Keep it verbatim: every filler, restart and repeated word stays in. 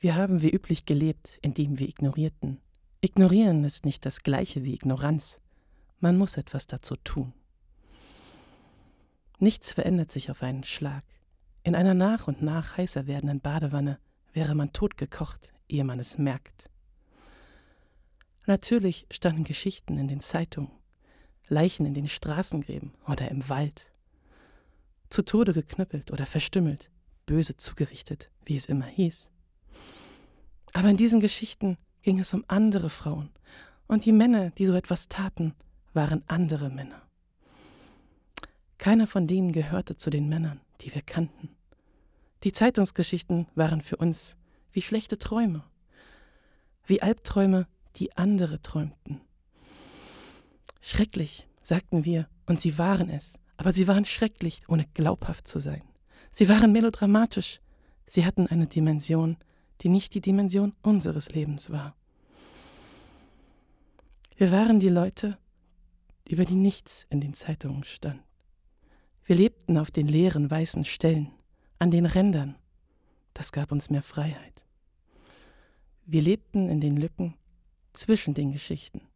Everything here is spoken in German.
Wir haben wie üblich gelebt, indem wir ignorierten. Ignorieren ist nicht das Gleiche wie Ignoranz. Man muss etwas dazu tun. Nichts verändert sich auf einen Schlag. In einer nach und nach heißer werdenden Badewanne wäre man totgekocht, ehe man es merkt. Natürlich standen Geschichten in den Zeitungen, Leichen in den Straßengräben oder im Wald. Zu Tode geknüppelt oder verstümmelt, böse zugerichtet, wie es immer hieß. Aber in diesen Geschichten ging es um andere Frauen, und die Männer, die so etwas taten, waren andere Männer. Keiner von denen gehörte zu den Männern, die wir kannten. Die Zeitungsgeschichten waren für uns wie schlechte Träume, wie Albträume, die andere träumten. Schrecklich, sagten wir, und sie waren es, aber sie waren schrecklich, ohne glaubhaft zu sein. Sie waren melodramatisch, sie hatten eine Dimension, die nicht die Dimension unseres Lebens war. Wir waren die Leute, über die nichts in den Zeitungen stand. Wir lebten auf den leeren weißen Stellen, an den Rändern. Das gab uns mehr Freiheit. Wir lebten in den Lücken zwischen den Geschichten.